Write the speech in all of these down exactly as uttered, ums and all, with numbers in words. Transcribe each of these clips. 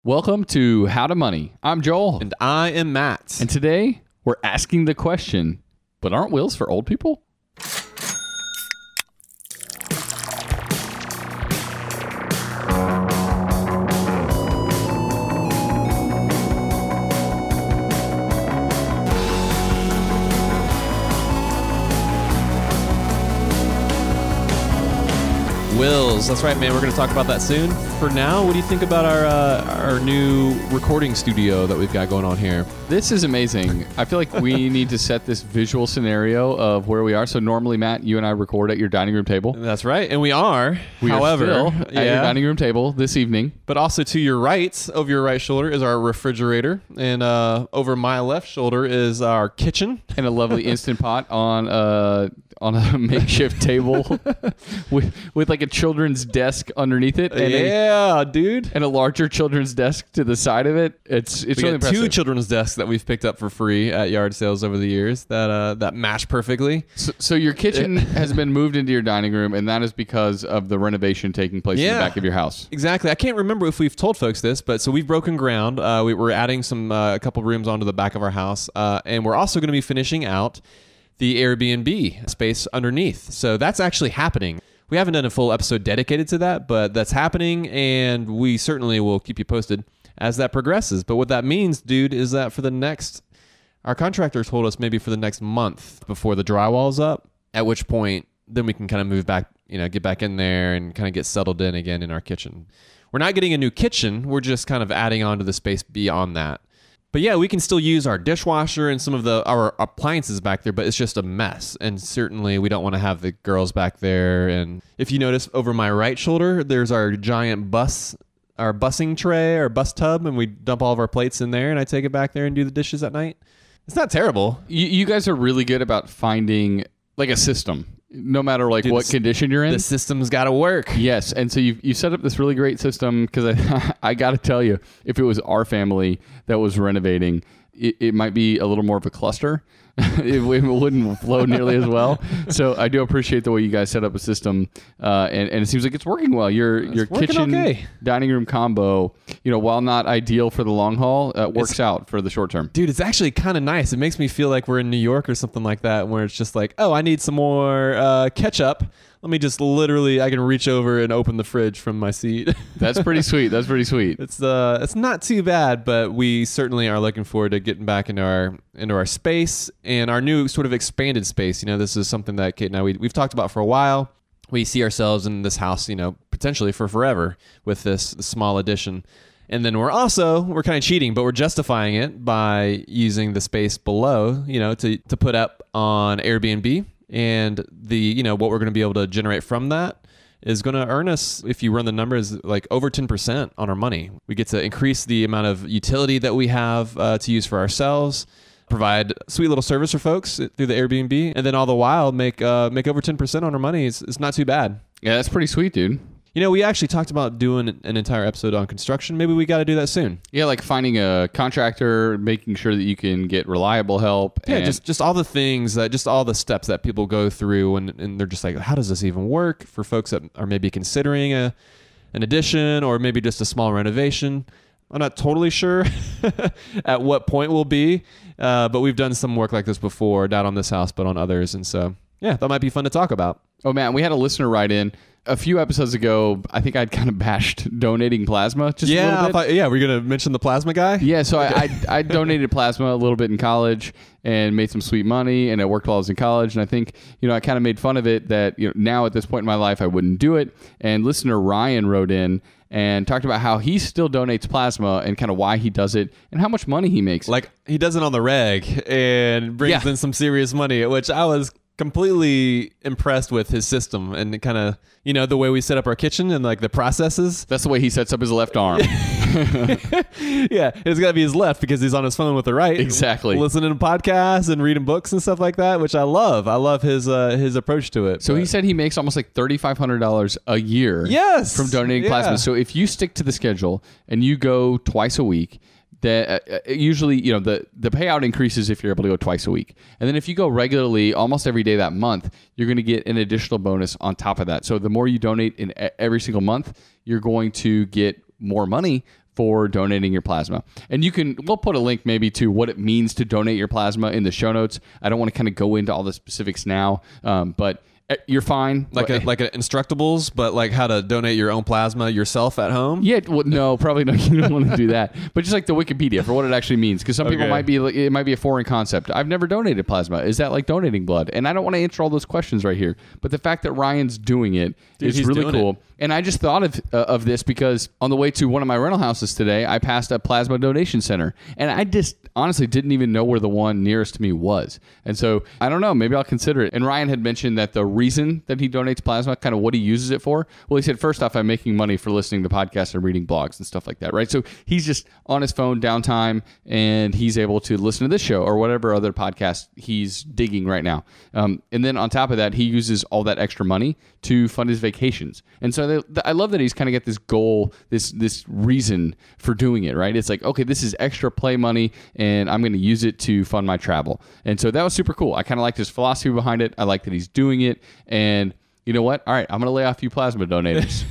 Welcome to How to Money. I'm Joel. And I am Matt. And today we're asking the question, but aren't wills for old people? Wills. That's right, man. We're going to talk about that soon. For now, what do you think about our uh, our new recording studio that we've got going on here? This is amazing. I feel like we need to set this visual scenario of where we are. So normally, Matt, you and I record at your dining room table. That's right, and we are. We However, are still at yeah. your dining room table this evening. But also to your right, over your right shoulder, is our refrigerator, and uh, over my left shoulder is our kitchen. And a lovely Instant Pot on a, on a makeshift table with with like a children's desk underneath it. And yeah, a, dude. And a larger children's desk to the side of it. It's it's we really got impressive. two children's desks that we've picked up for free at yard sales over the years that uh, that match perfectly. So, so your kitchen has been moved into your dining room, and that is because of the renovation taking place Yeah. in the back of your house. Exactly. I can't remember if we've told folks this, but so we've broken ground. Uh, we, we're adding some uh, a couple rooms onto the back of our house, uh, and we're also going to be finishing out the Airbnb space underneath. So that's actually happening. We haven't done a full episode dedicated to that, but that's happening, and we certainly will keep you posted as that progresses. But what that means, dude, is that for the next, our contractor told us maybe for the next month before the drywall's up, at which point then we can kind of move back, you know, get back in there and kind of get settled in again in our kitchen. We're not getting a new kitchen. We're just kind of adding on to the space beyond that. But yeah, we can still use our dishwasher and some of the our appliances back there, but it's just a mess. And certainly we don't want to have the girls back there. And if you notice over my right shoulder, there's our giant bus, our busing tray, our bus tub, and we dump all of our plates in there, and I take it back there and do the dishes at night. It's not terrible. You, you guys are really good about finding like a system, no matter like Dude, what the, condition you're in. The system's got to work. Yes, and so you you set up this really great system because I I got to tell you, if it was our family that was renovating, it, it might be a little more of a cluster. it, it wouldn't flow nearly as well. So I do appreciate the way you guys set up a system, uh, and and it seems like it's working well. Your It's your working kitchen okay. dining room combo, you know, while not ideal for the long haul, uh, works It's- out for the short term. Dude, it's actually kind of nice. It makes me feel like we're in New York or something like that, where it's just like, oh, I need some more uh, ketchup. Let me just literally, I can reach over and open the fridge from my seat. That's pretty sweet. That's pretty sweet. It's uh, it's not too bad, but we certainly are looking forward to getting back into our into our space and our new sort of expanded space. You know, this is something that Kate and I we, we've talked about for a while. We see ourselves in this house, you know, potentially for forever with this small addition. And then we're also, we're kind of cheating, but we're justifying it by using the space below, you know, to, to put up on Airbnb. And the, you know, what we're going to be able to generate from that is going to earn us, if you run the numbers, like over ten percent on our money. We get to increase the amount of utility that we have uh, to use for ourselves, provide sweet little service for folks through the Airbnb, and then all the while make uh, make over ten percent on our money. It's, it's not too bad. Yeah, that's pretty sweet, dude. You know, we actually talked about doing an entire episode on construction. Maybe we got to do that soon. Yeah, like finding a contractor, making sure that you can get reliable help. Yeah, and just just all the things, that, just all the steps that people go through, and, and they're just like, how does this even work? For folks that are maybe considering a an addition or maybe just a small renovation. I'm not totally sure at what point we'll be, uh, but we've done some work like this before, not on this house, but on others. And so, yeah, that might be fun to talk about. Oh, man, we had a listener write in. A few episodes ago, I think I'd kind of bashed donating plasma just a Yeah, little I bit. thought, yeah, we're going to mention the plasma guy? Yeah, so I, I I donated plasma a little bit in college and made some sweet money, and it worked while I was in college. And I think, you know, I kind of made fun of it that, you know, now at this point in my life, I wouldn't do it. And listener Ryan wrote in and talked about how he still donates plasma and kind of why he does it and how much money he makes. Like, he does it on the reg and brings Yeah. in some serious money, which I was completely impressed with his system and kind of, you know, the way we set up our kitchen and like the processes. That's the way he sets up his left arm. Yeah, it's got to be his left because he's on his phone with the right. Exactly. Listening to podcasts and reading books and stuff like that, which I love. I love his uh, his approach to it. So but- he said he makes almost like thirty-five hundred dollars a year Yes. from donating Yeah. plasma. So if you stick to the schedule and you go twice a week, that uh, usually, you know, the, the payout increases if you're able to go twice a week. And then if you go regularly, almost every day that month, you're going to get an additional bonus on top of that. So the more you donate in every single month, you're going to get more money for donating your plasma. And you can, we'll put a link maybe to what it means to donate your plasma in the show notes. I don't want to kind of go into all the specifics now, um, but you're fine. Like a, like a Instructables, but like how to donate your own plasma yourself at home? Yeah, well, no, probably not. You don't want to do that. But just like the Wikipedia for what it actually means. Because some Okay. people might be, like, it might be a foreign concept. I've never donated plasma. Is that like donating blood? And I don't want to answer all those questions right here. But the fact that Ryan's doing it Dude, is he's really doing cool. it. And I just thought of uh, of this because on the way to one of my rental houses today, I passed a plasma donation center. And I just honestly didn't even know where the one nearest to me was. And so I don't know. Maybe I'll consider it. And Ryan had mentioned that the reason that he donates plasma, kind of what he uses it for. Well, he said, first off, I'm making money for listening to podcasts and reading blogs and stuff like that, right? So he's just on his phone, downtime, and he's able to listen to this show or whatever other podcast he's digging right now. Um, and then on top of that, he uses all that extra money to fund his vacations. And so they, I love that he's kind of got this goal, this this reason for doing it, right? It's like, okay, this is extra play money, and I'm going to use it to fund my travel. And so that was super cool. I kind of liked his philosophy behind it. I like that he's doing it. And you know what? All right, I'm going to lay off you plasma donators.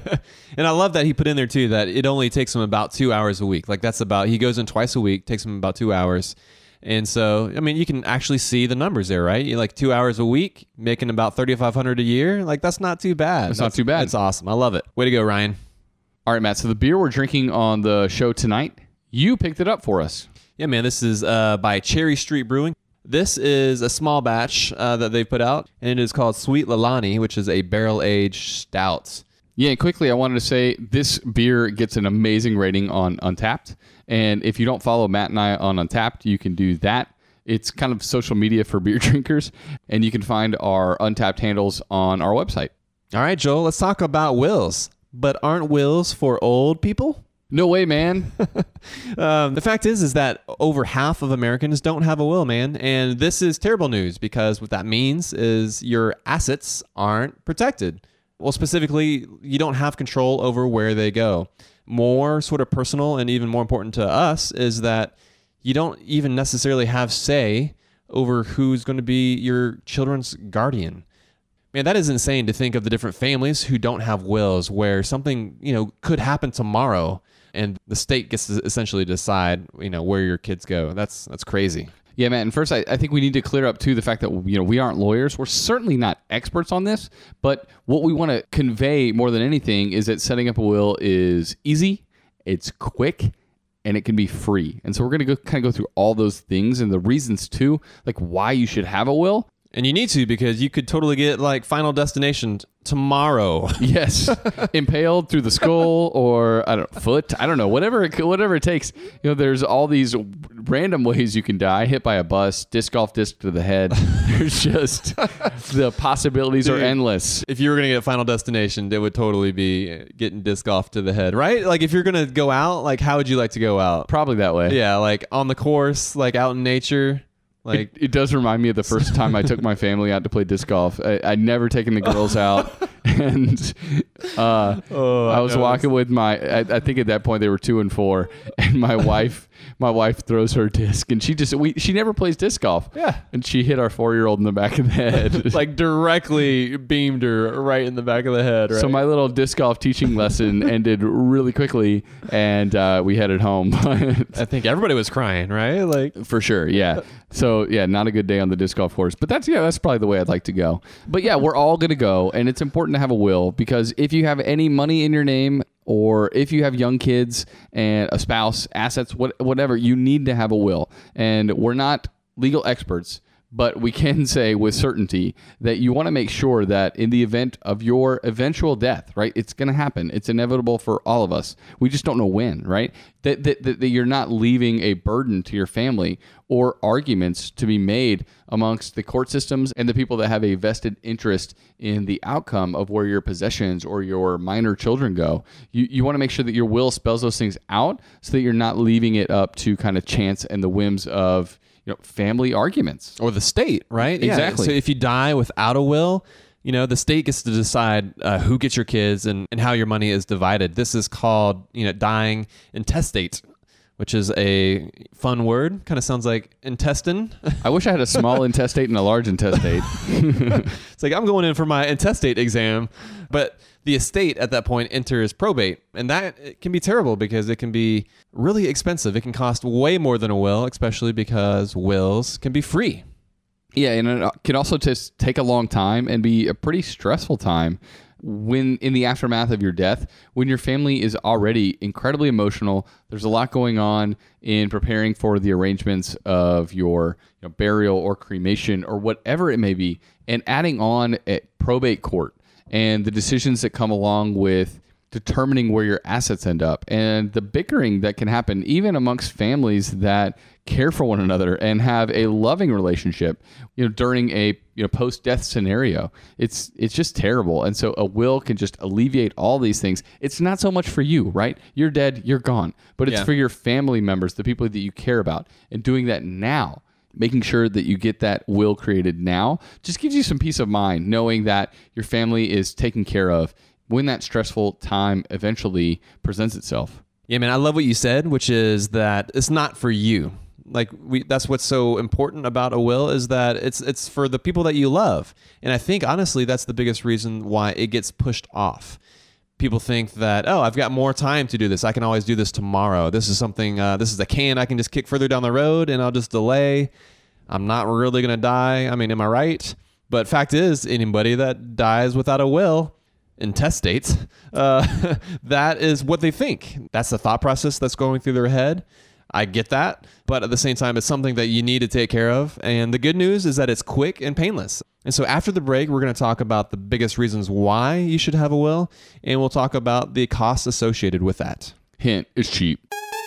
And I love that he put in there too that it only takes him about two hours a week. Like that's about, he goes in twice a week, takes him about two hours. And so, I mean, you can actually see the numbers there, right? You're like two hours a week, making about thirty-five hundred dollars a year. Like that's not too bad. That's, that's not too bad. That's awesome. I love it. Way to go, Ryan. All right, Matt. So the beer we're drinking on the show tonight, you picked it up for us. Yeah, man. This is uh, by Cherry Street Brewing. This is a small batch uh, that they put out, and it is called Sweet Lalani, which is a barrel-aged stout. Yeah, and quickly, I wanted to say this beer gets an amazing rating on Untappd. And if you don't follow Matt and I on Untappd, you can do that. It's kind of social media for beer drinkers, and you can find our Untappd handles on our website. All right, Joel, let's talk about wills. But aren't wills for old people? No way, man. um, the fact is, is that over half of Americans don't have a will, man. And this is terrible news because what that means is your assets aren't protected. Well, specifically, you don't have control over where they go. More sort of personal and even more important to us is that you don't even necessarily have say over who's going to be your children's guardian. Man, that is insane to think of the different families who don't have wills where something, you know, could happen tomorrow and the state gets to essentially decide, you know, where your kids go. That's that's crazy. Yeah, Matt. And first, I, I think we need to clear up, too, the fact that, you know, we aren't lawyers. We're certainly not experts on this. But what we want to convey more than anything is that setting up a will is easy, it's quick, and it can be free. And so we're going to go kind of go through all those things and the reasons, too, like why you should have a will. And you need to because you could totally get like Final Destination tomorrow. Yes, impaled through the skull or I don't foot. I don't know. Whatever, it, whatever it takes. You know, there's all these random ways you can die: hit by a bus, disc golf disc to the head. There's just the possibilities Dude, are endless. If you were gonna get Final Destination, it would totally be getting disc golf to the head, right? Like if you're gonna go out, like how would you like to go out? Probably that way. Yeah, like on the course, like out in nature. Like it, it does remind me of the first time I took my family out to play disc golf. I, I'd never taken the girls out, and uh, oh, I was know. walking with my. I, I think at that point they were two and four, and my wife, my wife throws her disc, and she just we she never plays disc golf. Yeah, and she hit our four year old in the back of the head, like directly beamed her right in the back of the head. Right? So my little disc golf teaching lesson ended really quickly, and uh, we headed home. I think everybody was crying, right? Like for sure, yeah. So yeah, not a good day on the disc golf course, but that's yeah, that's probably the way I'd like to go. But yeah, we're all gonna go, and it's important to have a will because if you have any money in your name, or if you have young kids and a spouse, assets, what, whatever, you need to have a will. And we're not legal experts, but we can say with certainty that you want to make sure that in the event of your eventual death, right, it's going to happen. It's inevitable for all of us. We just don't know when, right? That, that, that, that you're not leaving a burden to your family or arguments to be made amongst the court systems and the people that have a vested interest in the outcome of where your possessions or your minor children go. You, you want to make sure that your will spells those things out so that you're not leaving it up to kind of chance and the whims of you know, family arguments. Or the state, right? Exactly. Yeah. So if you die without a will, you know, the state gets to decide uh, who gets your kids and, and how your money is divided. This is called, you know, dying intestate, which is a fun word. Kind of sounds like intestine. I wish I had a small intestate and a large intestate. It's like, I'm going in for my intestate exam. But the estate at that point enters probate. And that it can be terrible because it can be really expensive. It can cost way more than a will, especially because wills can be free. Yeah, and it can also just take a long time and be a pretty stressful time when in the aftermath of your death, when your family is already incredibly emotional. There's a lot going on in preparing for the arrangements of your you know, burial or cremation or whatever it may be, and adding on a probate court and the decisions that come along with determining where your assets end up and the bickering that can happen even amongst families that care for one another and have a loving relationship, you know, during a you know post-death scenario. It's it's just terrible. And so a will can just alleviate all these things. It's not so much for you, right? You're dead, you're gone. But it's Yeah. for your family members, the people that you care about. And doing that now, making sure that you get that will created now, just gives you some peace of mind, knowing that your family is taken care of when that stressful time eventually presents itself. Yeah, man, I love what you said, which is that it's not for you. Like we, that's what's so important about a will, is that it's it's for the people that you love. And I think honestly, that's the biggest reason why it gets pushed off. People think that, oh, I've got more time to do this. I can always do this tomorrow. This is something, uh, this is a can I can just kick further down the road and I'll just delay. I'm not really going to die. I mean, am I right? But fact is, anybody that dies without a will, intestate, uh, that is what they think. That's the thought process that's going through their head. I get that, but at the same time, it's something that you need to take care of. And the good news is that it's quick and painless. And so after the break, we're going to talk about the biggest reasons why you should have a will, and we'll talk about the costs associated with that. Hint, it's cheap.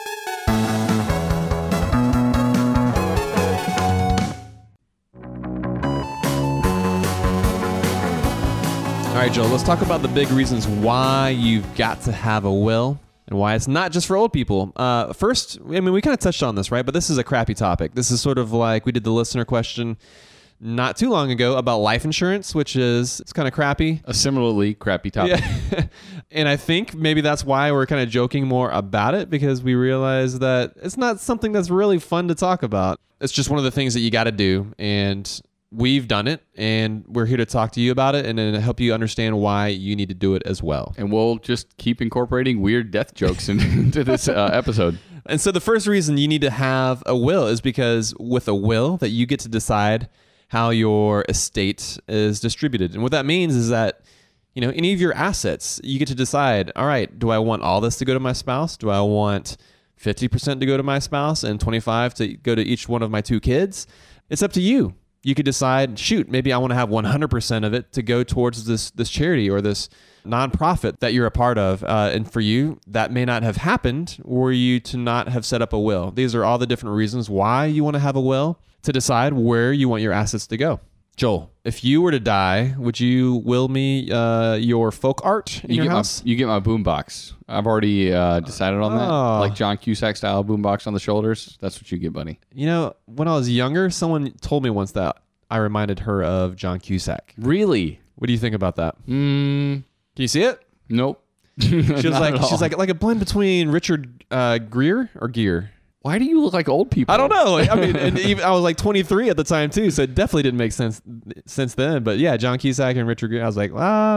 All right, Joel, let's talk about the big reasons why you've got to have a will and why it's not just for old people. Uh, first, I mean, we kind of touched on this, right? But this is a crappy topic. This is sort of like we did the listener question not too long ago about life insurance, which is it's kind of crappy. A similarly crappy topic. Yeah. And I think maybe that's why we're kind of joking more about it, because we realize that it's not something that's really fun to talk about. It's just one of the things that you got to do. And we've done it, and we're here to talk to you about it and then help you understand why you need to do it as well. And we'll just keep incorporating weird death jokes into this uh, episode. And so the first reason you need to have a will is because with a will that you get to decide how your estate is distributed. And what that means is that, you know, any of your assets, you get to decide, all right, do I want all this to go to my spouse? Do I want fifty percent to go to my spouse and twenty-five to go to each one of my two kids? It's up to you. You could decide, shoot, maybe I want to have one hundred percent of it to go towards this this charity or this nonprofit that you're a part of. Uh, and for you, that may not have happened were you to not have set up a will. These are all the different reasons why you want to have a will, to decide where you want your assets to go. Joel, if you were to die, would you will me uh, your folk art in You your get house? my you get my boombox. I've already uh, decided on that. Oh. Like John Cusack style boombox on the shoulders. That's what you get, buddy. You know, when I was younger, someone told me once that I reminded her of John Cusack. Really? What do you think about that? Mm, Can you see it? nope. She was like, she's like like a blend between Richard uh, Gere or Gere. Why do you look like old people? I don't know. I mean, and even, I was like twenty-three at the time too, so it definitely didn't make sense since then. But yeah, John Cusack and Richard Gere. I was like, ah,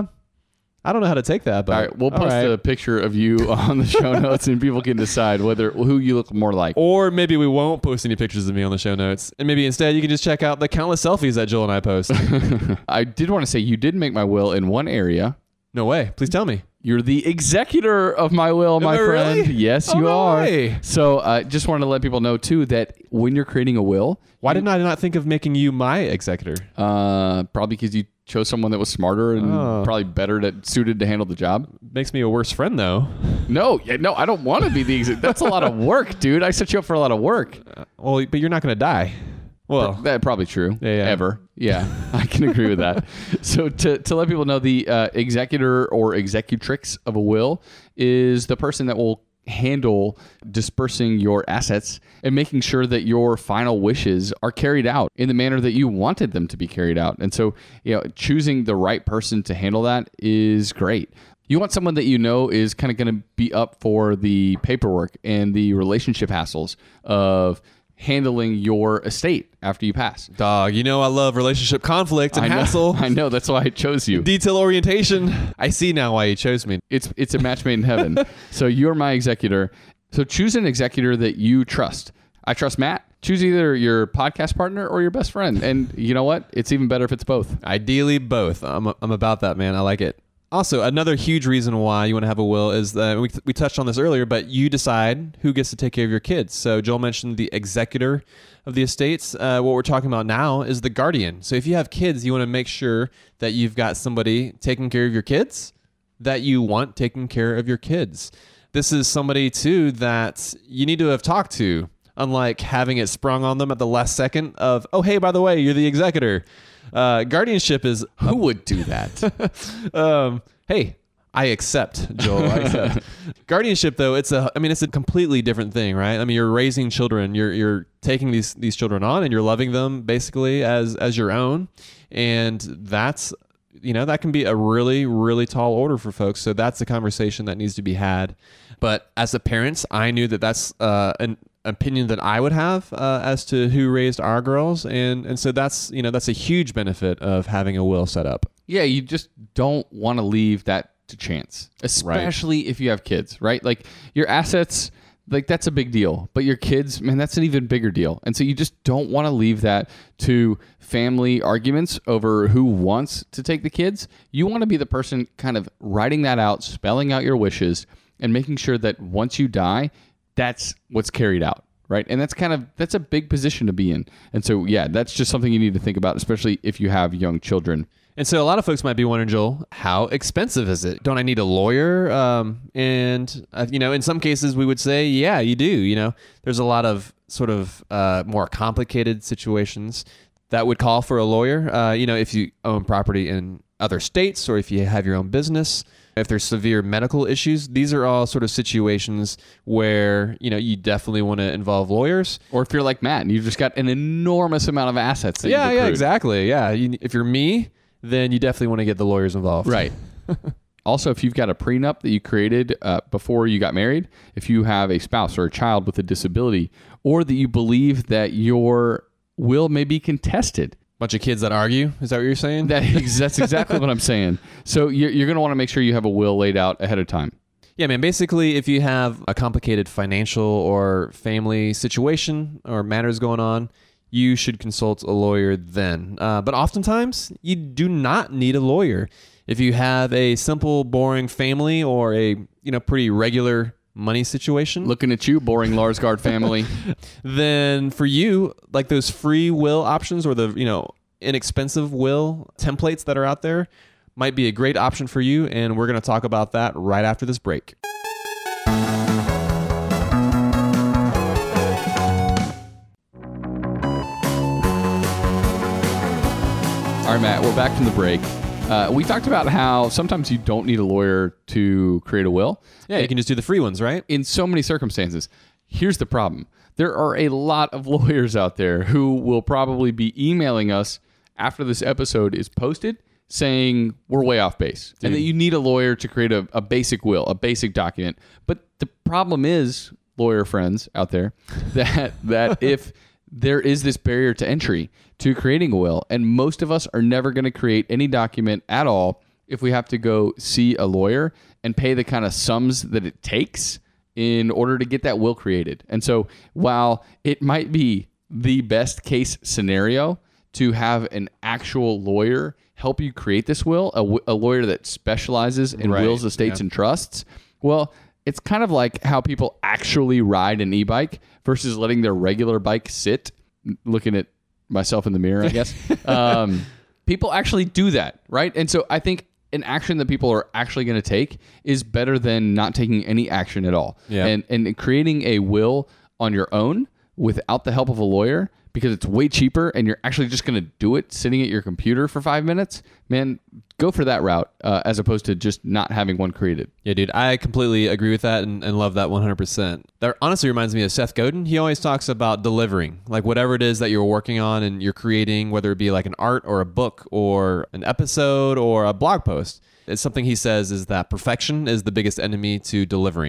I don't know how to take that. But All right, we'll all post right. a picture of you on the show notes, and people can decide whether who you look more like. Or maybe we won't post any pictures of me on the show notes, and maybe instead you can just check out the countless selfies that Joel and I post. I did want to say you did make my will in one area. No way. Please tell me. You're the executor of my will, my I friend. really? Yes, Oh, you no are. way. So I uh, just wanted to let people know, too, that when you're creating a will, Why didn't I not think of making you my executor? uh, probably because you chose someone that was smarter and Oh. probably better to, suited to handle the job. Makes me a worse friend, though. No, yeah, no, I don't want to be the executor. That's a lot of work, dude. I set you up for a lot of work. Well, but you're not going to die. Well, That's probably true. Yeah, yeah. Ever. Yeah, I can agree with that. So to, to let people know, the uh, executor or executrix of a will is the person that will handle dispersing your assets and making sure that your final wishes are carried out in the manner that you wanted them to be carried out. And so, you know, choosing the right person to handle that is great. You want someone that you know is kind of going to be up for the paperwork and the relationship hassles of handling your estate after you pass. Dog, you know I love relationship conflict and I know, hassle. I know. That's why I chose you. Detail orientation. I see now why you chose me. It's it's a match made in heaven. So you're my executor. So choose an executor that you trust. I trust Matt. Choose either your podcast partner or your best friend. And you know what? It's even better if it's both. Ideally, both. I'm, I'm about that, man. I like it. Also, another huge reason why you want to have a will is that we, we touched on this earlier, but you decide who gets to take care of your kids. So Joel mentioned the executor of the estates. Uh, what we're talking about now is the guardian. So if you have kids, you want to make sure that you've got somebody taking care of your kids that you want taking care of your kids. This is somebody, too, that you need to have talked to, unlike having it sprung on them at the last second of, oh, hey, by the way, you're the executor. Uh, guardianship is... Who would do that? um, hey, I accept, Joel. I accept. Guardianship, though, it's a. I mean, it's a completely different thing, right? I mean, you're raising children. You're you're taking these these children on, and you're loving them basically as as your own, and that's you know that can be a really really tall order for folks. So that's a conversation that needs to be had. But as a parent, I knew that that's uh, an opinion that I would have uh, as to who raised our girls, and and so that's you know that's a huge benefit of having a will set up. Yeah, you just don't want to leave that to chance, especially right. if you have kids, right? Like your assets, like that's a big deal, but your kids, man, that's an even bigger deal. And so you just don't want to leave that to family arguments over who wants to take the kids. You want to be the person kind of writing that out, spelling out your wishes, and making sure that once you die, that's what's carried out, right? And that's kind of, that's a big position to be in. And so, yeah, that's just something you need to think about, especially if you have young children. And so a lot of folks might be wondering, Joel, how expensive is it? Don't I need a lawyer? Um, and, uh, you know, in some cases we would say, yeah, you do. You know, there's a lot of sort of uh, more complicated situations that would call for a lawyer. Uh, you know, if you own property in other states or if you have your own business, if there's severe medical issues, these are all sort of situations where, you know, you definitely want to involve lawyers. Or if you're like Matt and you've just got an enormous amount of assets. That yeah, you've yeah, accrued. exactly. Yeah. You, if you're me, then you definitely want to get the lawyers involved. Right. Also, if you've got a prenup that you created uh, before you got married, if you have a spouse or a child with a disability, or that you believe that your will may be contested. Bunch of kids that argue. Is that what you're saying? That, that's exactly what I'm saying. So you're, you're going to want to make sure you have a will laid out ahead of time. Yeah, man. Basically, if you have a complicated financial or family situation or matters going on, you should consult a lawyer then. Uh, but oftentimes, you do not need a lawyer. If you have a simple, boring family or a you know pretty regular money situation, looking at you, boring Larsgaard family, then for you, like those free will options or the you know inexpensive will templates that are out there might be a great option for you. And we're going to talk about that right after this break. All right, Matt, we're back from the break. Uh, we talked about how sometimes you don't need a lawyer to create a will. Yeah, you can just do the free ones, right? In so many circumstances. Here's the problem. There are a lot of lawyers out there who will probably be emailing us after this episode is posted saying we're way off base Dude. and that you need a lawyer to create a, a basic will, a basic document. But the problem is, lawyer friends out there, that that if there is this barrier to entry to creating a will, and most of us are never going to create any document at all if we have to go see a lawyer and pay the kind of sums that it takes in order to get that will created. And so while it might be the best case scenario to have an actual lawyer help you create this will, a, w- a lawyer that specializes in right. wills, estates, yeah. and trusts, well, it's kind of like how people actually ride an e-bike versus letting their regular bike sit, looking at myself in the mirror, I guess. um, people actually do that, right? And so I think an action that people are actually going to take is better than not taking any action at all. Yeah. And, and creating a will on your own without the help of a lawyer, because it's way cheaper and you're actually just going to do it sitting at your computer for five minutes, man, go for that route uh, as opposed to just not having one created. Yeah, dude, I completely agree with that and, and love that one hundred percent. That honestly reminds me of Seth Godin. He always talks about delivering, like whatever it is that you're working on and you're creating, whether it be like an art or a book or an episode or a blog post. It's something he says is that perfection is the biggest enemy to delivering.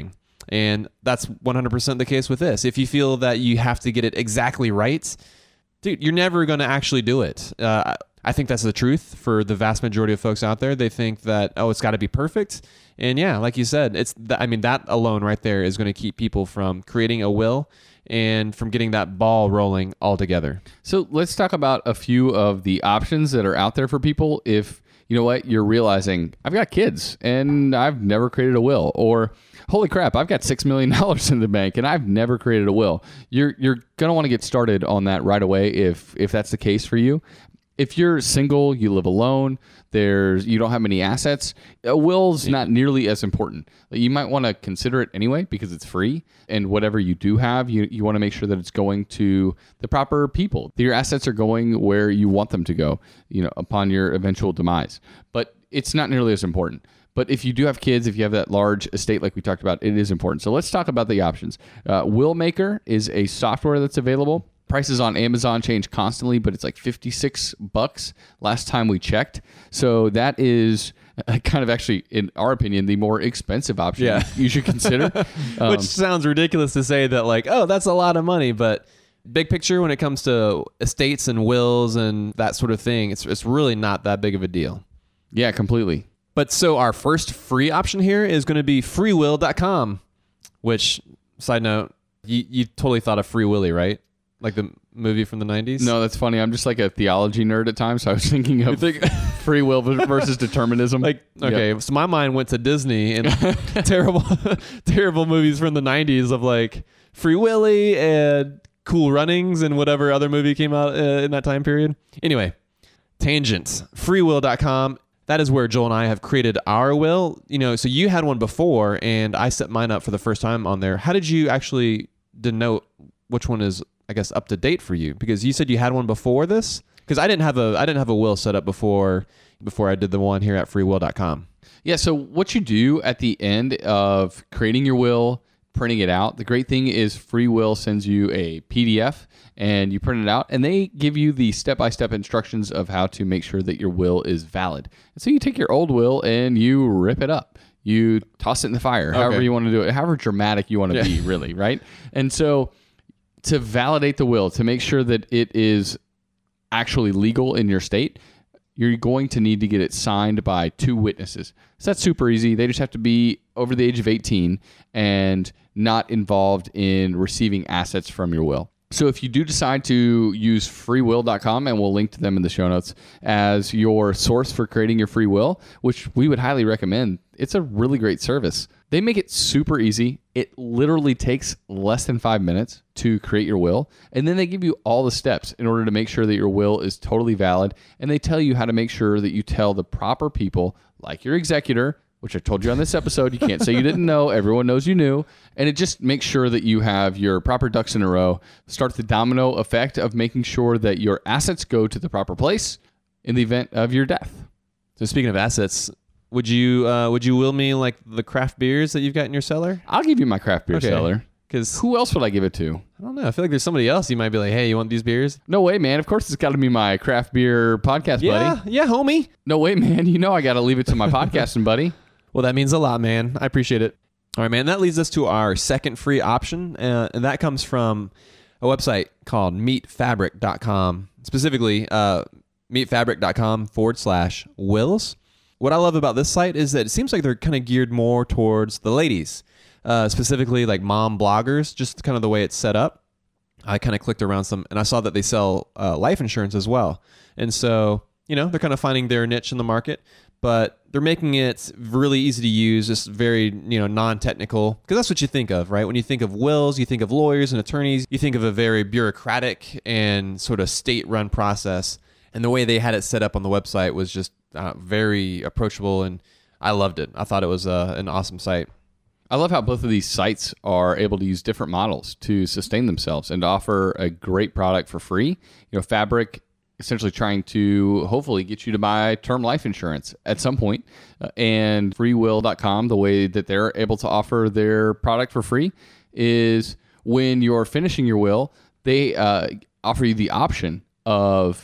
And that's one hundred percent the case with this. If you feel that you have to get it exactly right, dude, you're never going to actually do it. Uh, I think that's the truth for the vast majority of folks out there. They think that, oh, it's got to be perfect. And yeah, like you said, it's th- I mean, that alone right there is going to keep people from creating a will and from getting that ball rolling altogether. So let's talk about a few of the options that are out there for people if, you know what, you're realizing, I've got kids and I've never created a will, or holy crap, I've got six million dollars in the bank and I've never created a will. You're you're going to want to get started on that right away if if that's the case for you. If you're single, you live alone, there's you don't have many assets, a will's not nearly as important. You might want to consider it anyway because it's free, and whatever you do have, you, you want to make sure that it's going to the proper people. That your assets are going where you want them to go, you know, upon your eventual demise. But it's not nearly as important. But if you do have kids, if you have that large estate like we talked about, it is important. So let's talk about the options. Uh, Willmaker is a software that's available. Prices on Amazon change constantly, but it's like fifty-six bucks last time we checked. So that is kind of actually, in our opinion, the more expensive option Yeah. you should consider. Um, Which sounds ridiculous to say that, like, oh, that's a lot of money. But big picture, when it comes to estates and wills and that sort of thing, it's it's really not that big of a deal. yeah, completely. But so our first free option here is going to be free will dot com, which, side note, you, you totally thought of Free Willy, right? Like the movie from the nineties? No, that's funny. I'm just like a theology nerd at times, so I was thinking of free will versus determinism. Like, okay, yep. So my mind went to Disney and terrible, terrible movies from the nineties of like Free Willy and Cool Runnings and whatever other movie came out uh, in that time period. Anyway, tangent. free will dot com. That is where Joel and I have created our will. You know, so you had one before and I set mine up for the first time on there. How did you actually denote which one is, I guess, up to date for you? Because you said you had one before this. Because I didn't have a I didn't have a will set up before before I did the one here at free will dot com. Yeah. So what you do at the end of creating your will, printing it out. The great thing is Free Will sends you a P D F and you print it out, and they give you the step-by-step instructions of how to make sure that your will is valid. And so you take your old will and you rip it up. You toss it in the fire, Okay. however you want to do it, however dramatic you want to Yeah. be, really, right? And so to validate the will, to make sure that it is actually legal in your state, you're going to need to get it signed by two witnesses. So that's super easy. They just have to be over the age of eighteen and not involved in receiving assets from your will. So if you do decide to use free will dot com, and we'll link to them in the show notes, as your source for creating your free will, which we would highly recommend, it's a really great service. They make it super easy. It literally takes less than five minutes to create your will. And then they give you all the steps in order to make sure that your will is totally valid. And they tell you how to make sure that you tell the proper people, like your executor, which I told you on this episode. You can't say you didn't know. Everyone knows you knew. And it just makes sure that you have your proper ducks in a row. Start the domino effect of making sure that your assets go to the proper place in the event of your death. So speaking of assets, would you uh, would you will me like the craft beers that you've got in your cellar? I'll give you my craft beer Okay. cellar. Because Who else would I give it to? I don't know. I feel like there's somebody else you might be like, hey, you want these beers? No way, man. Of course, it's got to be my craft beer podcast Yeah, buddy. yeah, homie. No way, man. You know I got to leave it to my podcasting buddy. Well, that means a lot, man. I appreciate it. All right, man. That leads us to our second free option, uh, and that comes from a website called meat fabric dot com. Specifically, uh, meat fabric dot com forward slash wills. What I love about this site is that it seems like they're kind of geared more towards the ladies, uh, specifically like mom bloggers, just kind of the way it's set up. I kind of clicked around some, and I saw that they sell uh, life insurance as well. And so, you know, they're kind of finding their niche in the market, but they're making it really easy to use, just very, you know, non-technical, because that's what you think of, right? When you think of wills, you think of lawyers and attorneys, you think of a very bureaucratic and sort of state-run process. And the way they had it set up on the website was just uh, very approachable, and I loved it. I thought it was uh, an awesome site. I love how both of these sites are able to use different models to sustain themselves and to offer a great product for free. You know, Fabric essentially trying to hopefully get you to buy term life insurance at some point. Uh, and free will dot com, the way that they're able to offer their product for free is when you're finishing your will, they uh, offer you the option of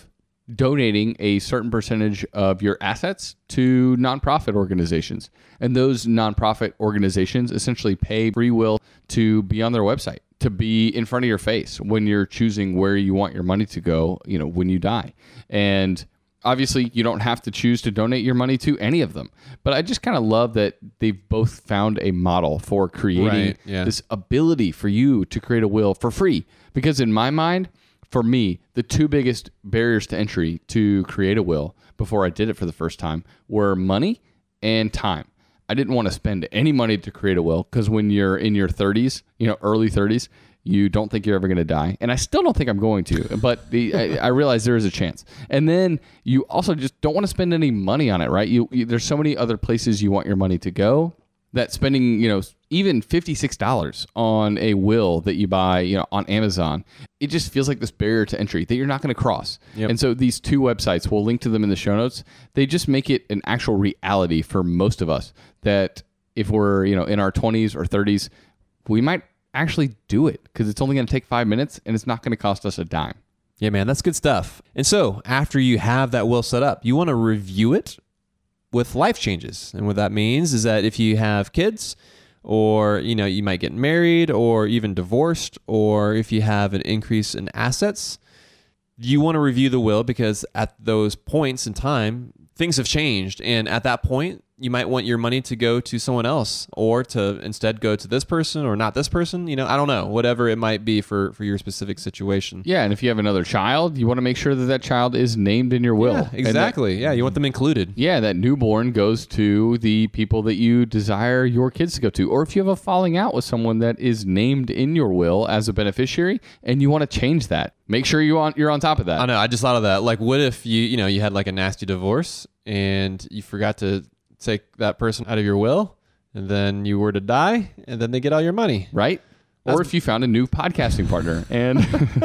donating a certain percentage of your assets to nonprofit organizations. And those nonprofit organizations essentially pay free will to be on their website, to be in front of your face when you're choosing where you want your money to go, you know, when you die. And obviously, you don't have to choose to donate your money to any of them. But I just kind of love that they've both found a model for creating Right, yeah. this ability for you to create a will for free. Because in my mind, for me, the two biggest barriers to entry to create a will before I did it for the first time were money and time. I didn't want to spend any money to create a will because when you're in your thirties, you know, early thirties, you don't think you're ever going to die. And I still don't think I'm going to, but the, I, I realize there is a chance. And then you also just don't want to spend any money on it, right? You, you there's so many other places you want your money to go that spending, you know, even fifty-six dollars on a will that you buy, you know, on Amazon, it just feels like this barrier to entry that you're not going to cross. Yep. And so these two websites, we'll link to them in the show notes. They just make it an actual reality for most of us that if we're, you know, in our twenties or thirties, we might actually do it because it's only going to take five minutes and it's not going to cost us a dime. Yeah, man, that's good stuff. And so after you have that will set up, you want to review it with life changes. And what that means is that if you have kids, or, you know, you might get married or even divorced, or if you have an increase in assets, you want to review the will because at those points in time, things have changed. And at that point, you might want your money to go to someone else or to instead go to this person or not this person. You know, I don't know, whatever it might be for, for your specific situation. Yeah, and if you have another child, you want to make sure that that child is named in your will. Yeah, And exactly. that- yeah, you want them included. yeah, that newborn goes to the people that you desire your kids to go to. Or if you have a falling out with someone that is named in your will as a beneficiary and you want to change that, make sure you on, you're on top of that. I know. I just thought of that. Like, what if you, you know, you had like a nasty divorce and you forgot to take that person out of your will, and then you were to die, and then they get all your money, Right? Or if you found a new podcasting partner and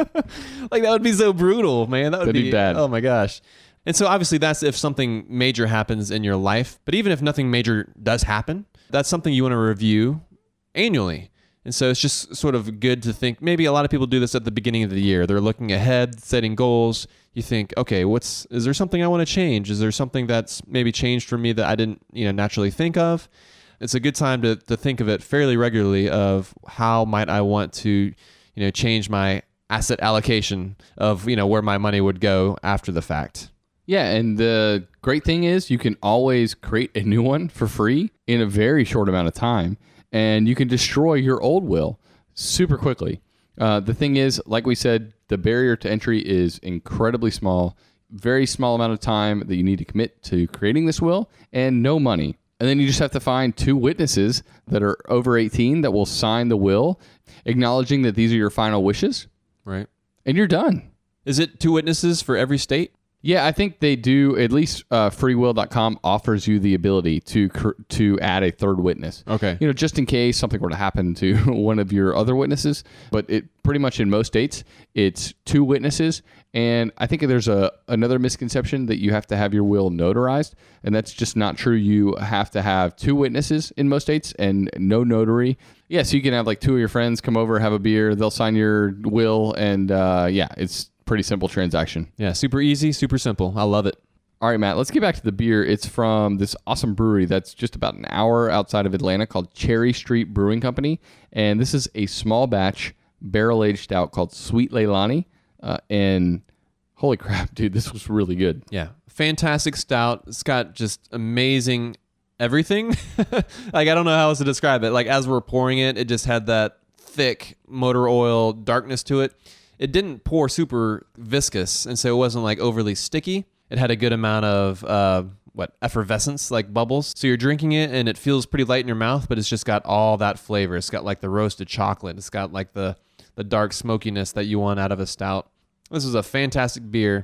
like that would be so brutal, man. That would That'd be, be bad. Oh my gosh. And so obviously that's if something major happens in your life. But even if nothing major does happen, that's something you want to review annually. And so it's just sort of good to think, maybe a lot of people do this at the beginning of the year. They're looking ahead, setting goals. You think, okay, what's, is there something I want to change? Is there something that's maybe changed for me that I didn't, you know, naturally think of? It's a good time to, to think of it fairly regularly of how might I want to, you know, change my asset allocation of, you know, where my money would go after the fact. yeah, and the great thing is you can always create a new one for free in a very short amount of time. And you can destroy your old will super quickly. Uh, the thing is, like we said, the barrier to entry is incredibly small, very small amount of time that you need to commit to creating this will, and no money. And then you just have to find two witnesses that are over eighteen that will sign the will, acknowledging that these are your final wishes, Right. and you're done. Is it two witnesses for every state? Yeah, I think they do. At least uh, free will dot com offers you the ability to cr- to add a third witness. Okay. You know, just in case something were to happen to one of your other witnesses. But it pretty much in most states, it's two witnesses. And I think there's a another misconception that you have to have your will notarized, and that's just not true. You have to have two witnesses in most states and no notary. Yeah, so you can have like two of your friends come over, have a beer, they'll sign your will, and uh, yeah, it's pretty simple transaction. Yeah, super easy, super simple. I love it. All right, Matt, let's get back to the beer. It's from this awesome brewery that's just about an hour outside of Atlanta called Cherry Street Brewing Company. And this is a small batch barrel-aged stout called Sweet Leilani. Uh, and holy crap, dude, this was really good. Yeah, fantastic stout. It's got just amazing everything. Like, I don't know how else to describe it. Like, as we're pouring it, it just had that thick motor oil darkness to it. It didn't pour super viscous, and so it wasn't like overly sticky. It had a good amount of uh, what effervescence, like bubbles. So you're drinking it, and it feels pretty light in your mouth, but it's just got all that flavor. It's got like the roasted chocolate. It's got like the the dark smokiness that you want out of a stout. This is a fantastic beer,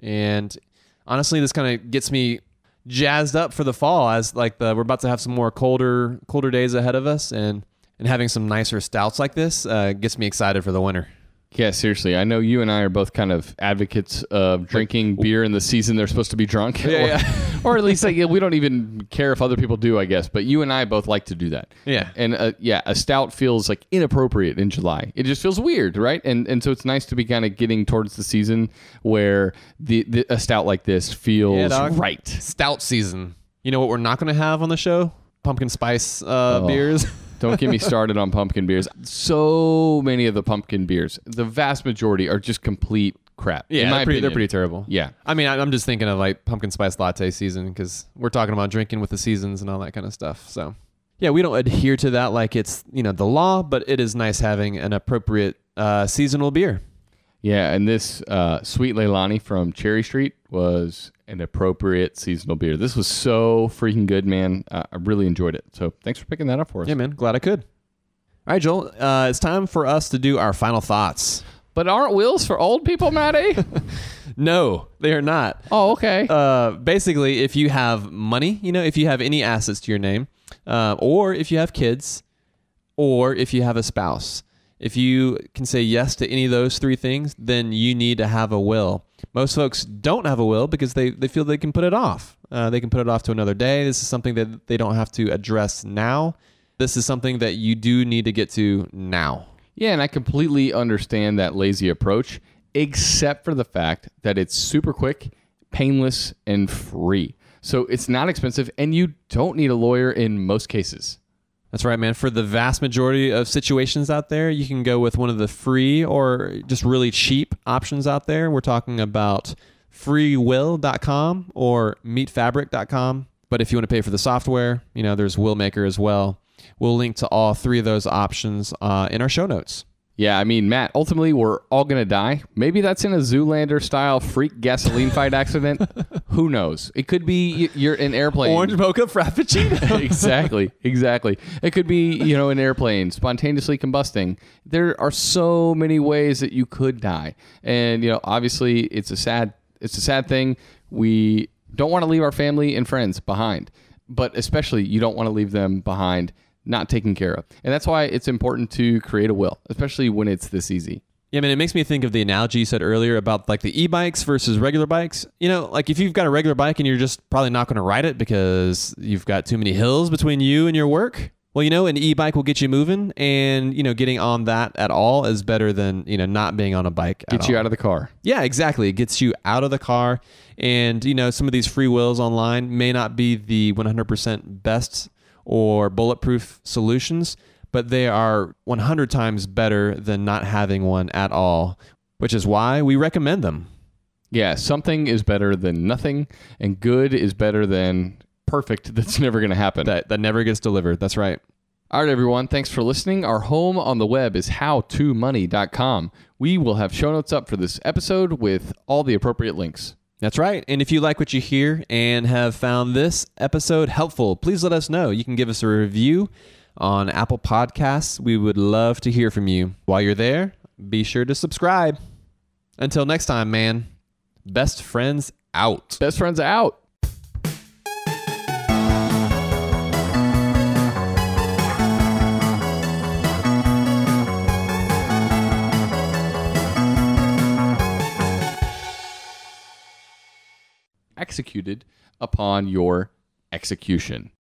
and honestly, this kind of gets me jazzed up for the fall, as like the we're about to have some more colder colder days ahead of us, and and having some nicer stouts like this uh, gets me excited for the winter. Yeah, seriously. I know you and I are both kind of advocates of drinking beer in the season they're supposed to be drunk. Yeah, or, yeah. or at least like, we don't even care if other people do, I guess. But you and I both like to do that. Yeah. And uh, yeah, a stout feels like inappropriate in July. It just feels weird, right? And and so it's nice to be kind of getting towards the season where the, the a stout like this feels Yeah, dog. right. Stout season. You know what we're not going to have on the show? Pumpkin spice uh, Oh. beers. Don't get me started on pumpkin beers. So many of the pumpkin beers, the vast majority are just complete crap. Yeah, in my they're, pretty, they're opinion. pretty terrible. Yeah. I mean, I- I'm just thinking of like pumpkin spice latte season because we're talking about drinking with the seasons and all that kind of stuff. So, yeah, we don't adhere to that like it's, you know, the law, but it is nice having an appropriate uh, seasonal beer. Yeah, and this uh, Sweet Leilani from Cherry Street was an appropriate seasonal beer. This was so freaking good, man. Uh, I really enjoyed it. So thanks for picking that up for us. Yeah, man. Glad I could. All right, Joel. Uh, it's time for us to do our final thoughts. But aren't wheels for old people, Matty? No, they are not. Oh, okay. Uh, basically, if you have money, you know, if you have any assets to your name, uh, or if you have kids, or if you have a spouse, if you can say yes to any of those three things, then you need to have a will. Most folks don't have a will because they, they feel they can put it off. Uh, they can put it off to another day. This is something that they don't have to address now. This is something that you do need to get to now. Yeah, and I completely understand that lazy approach, except for the fact that it's super quick, painless, and free. So it's not expensive, and you don't need a lawyer in most cases. That's right, man. For the vast majority of situations out there, you can go with one of the free or just really cheap options out there. We're talking about free will dot com or meet fabric dot com. But if you want to pay for the software, you know, there's Willmaker as well. We'll link to all three of those options uh, in our show notes. Yeah, I mean, Matt, ultimately, we're all going to die. Maybe that's in a Zoolander-style freak gasoline fight accident. Who knows? It could be you're in an airplane. Orange mocha frappuccino. exactly, exactly. It could be, you know, an airplane spontaneously combusting. There are so many ways that you could die. And, you know, obviously, it's a sad, it's a sad thing. We don't want to leave our family and friends behind. But especially, you don't want to leave them behind not taken care of. And that's why it's important to create a will, especially when it's this easy. Yeah, man, it makes me think of the analogy you said earlier about like the e-bikes versus regular bikes. You know, like if you've got a regular bike and you're just probably not going to ride it because you've got too many hills between you and your work. Well, you know, an e-bike will get you moving, and, you know, getting on that at all is better than, you know, not being on a bike at Get you all. out of the car. Yeah, exactly. It gets you out of the car. And, you know, some of these free wills online may not be the one hundred percent best or bulletproof solutions, but they are one hundred times better than not having one at all, which is why we recommend them. Yeah, something is better than nothing, and good is better than perfect. That's never going to happen. That that never gets delivered. That's right. All right, everyone. Thanks for listening. Our home on the web is how to money dot com. We will have show notes up for this episode with all the appropriate links. That's right. And if you like what you hear and have found this episode helpful, please let us know. You can give us a review on Apple Podcasts. We would love to hear from you. While you're there, be sure to subscribe. Until next time, man. Best friends out. Best friends out. Executed upon your execution.